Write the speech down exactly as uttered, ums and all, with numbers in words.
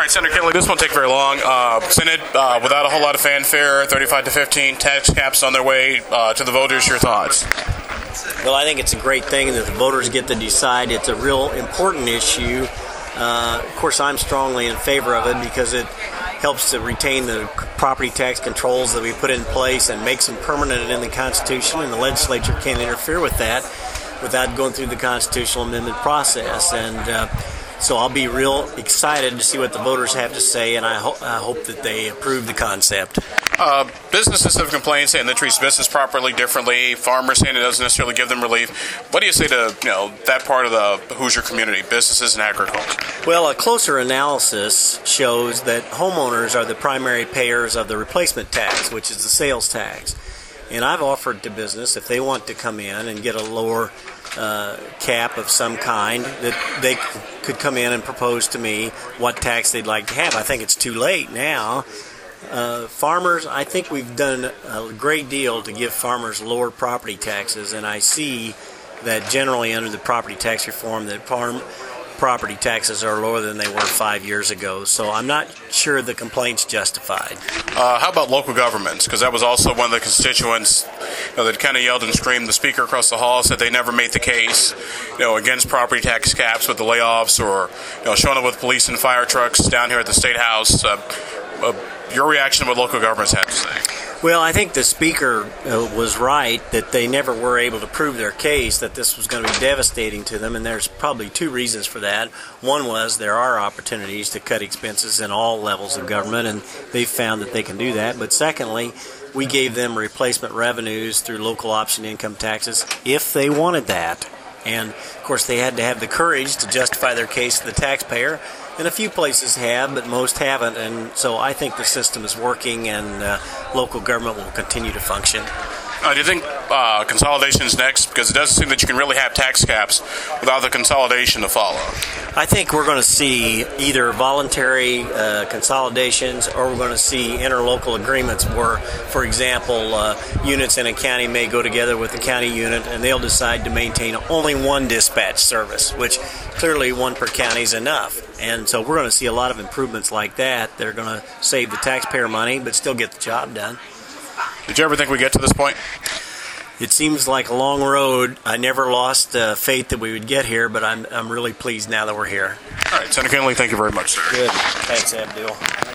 right, Senator Kinley, this won't take very long. Uh, Senate, uh, without a whole lot of fanfare, thirty-five to fifteen tax caps on their way uh, to the voters. Your thoughts? Well, I think it's a great thing that the voters get to decide. It's a real important issue. Uh, of course, I'm strongly in favor of it because it helps to retain the property tax controls that we put in place and makes them permanent in the Constitution, and the legislature can't interfere with that without going through the constitutional amendment process. And uh, so I'll be real excited to see what the voters have to say, and I, ho- I hope that they approve the concept. Uh, businesses have complained saying they treat business properly differently. Farmers saying it doesn't necessarily give them relief. What do you say to you know that part of the Hoosier community, businesses and agriculture? Well, a closer analysis shows that homeowners are the primary payers of the replacement tax, which is the sales tax. And I've offered to business, if they want to come in and get a lower uh, cap of some kind, that they c- could come in and propose to me what tax they'd like to have. I think it's too late now. Uh, farmers, I think we've done a great deal to give farmers lower property taxes, and I see that generally under the property tax reform that farm property taxes are lower than they were five years ago. So I'm not sure the complaint's justified. Uh, how about local governments? Because that was also one of the constituents you know, that kind of yelled and screamed. The speaker across the hall said they never made the case you know, against property tax caps with the layoffs or you know, showing up with police and fire trucks down here at the State House. Uh, uh, your reaction to what local governments have to say? Well, I think the speaker uh, was right that they never were able to prove their case, that this was going to be devastating to them, and there's probably two reasons for that. One was there are opportunities to cut expenses in all levels of government, and they've found that they can do that. But secondly, we gave them replacement revenues through local option income taxes if they wanted that. And, of course, they had to have the courage to justify their case to the taxpayer. And a few places have, but most haven't. And so I think the system is working, and uh, local government will continue to function. Uh, do you think uh, consolidation is next? Because it doesn't seem that you can really have tax caps without the consolidation to follow. I think we're going to see either voluntary uh, consolidations or we're going to see interlocal agreements where, for example, uh, units in a county may go together with the county unit and they'll decide to maintain only one dispatch service, which clearly one per county is enough. And so we're going to see a lot of improvements like that. They're going to save the taxpayer money but still get the job done. Did you ever think we'd get to this point? It seems like a long road. I never lost uh, faith that we would get here, but I'm I'm really pleased now that we're here. All right, Senator Kinley, thank you very much, sir. Good. Thanks, Abdul.